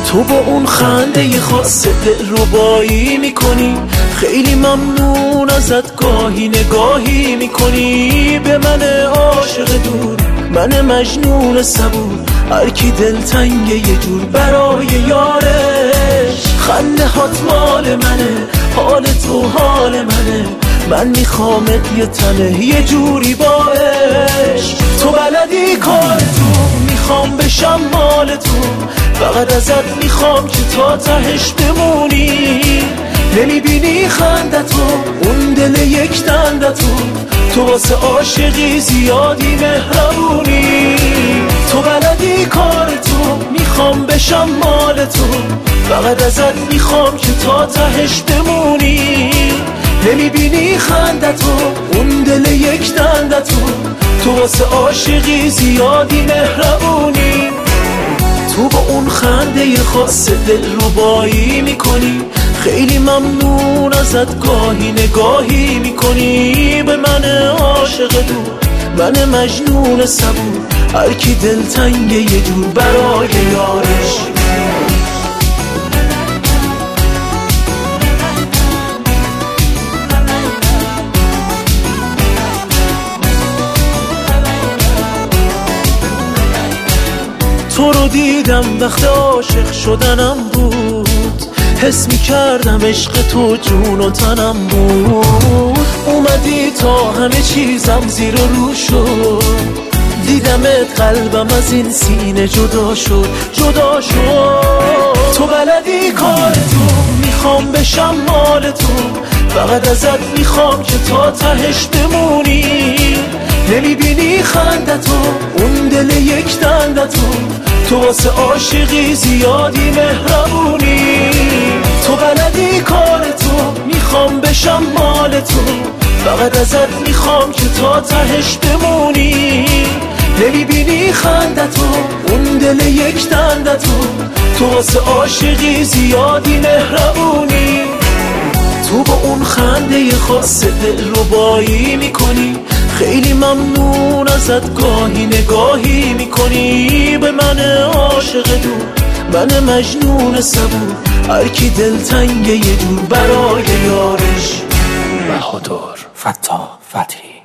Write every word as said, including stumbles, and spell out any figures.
تو با اون خنده خاص دلربایی میکنی، خیلی ممنون ازت گاهی نگاهی میکنی به من عاشق دور، من مجنون صبور، هر کی دلتنگه یه جور برای یارش. خنده هات مال منه، حال تو حال منه، من میخوامت یه تنه یه جوری باش. تو بلدی کار تو، میخوام بشم مال تو، فقط ازت میخوام که تا تهش بمونی. نمیبینی خنده تو، اون دل یک دنده تو، تو واسه عاشقی زیادی مهربونی. تو بلدی کار تو، میخوام بشم مال تو، فقط ازت میخوام که تا تهش بمونی. نمیبینی خنده تو، اون دل یک دنده تو، تو واسه عاشقی زیادی مهربونی. تو با اون خنده خاص دلربایی میکنی، خیلی ممنون ازت گاهی نگاهی میکنی به من عاشق دور، من مجنون صبور، هر کی دلتنگه یه جور برای یارش. تو رو دیدم وقت عاشق شدنم بود، حس می کردم عشق تو جون و تنم بود. اومدی تا همه چیزم زیر و رو شد، دیدمت قلبم از این سینه جدا شد جدا شد. تو بلدی کار تو، میخوام بشم مال تو، فقط ازت میخوام که تا تهش بمونی. نمیبینی خنده تو، اون دل یک دنده تو، تو واسه عاشقی زیادی مهربونی. تو بلدی کار تو، میخوام بشم مال تو، فقط ازت میخوام که تا تهش بمونی. نمیبینی خنده تو، اون دل یک دنده تو، تو واسه عاشقی زیادی مهربونی. تو با اون خنده خاص دلربایی میکنی، خیلی ممنون ازت گاهی نگاهی میکنی به من عاشق دور، من مجنون صبور، هر کی دلتنگه یه جور برای یارش. بهادر فتاح فتحی.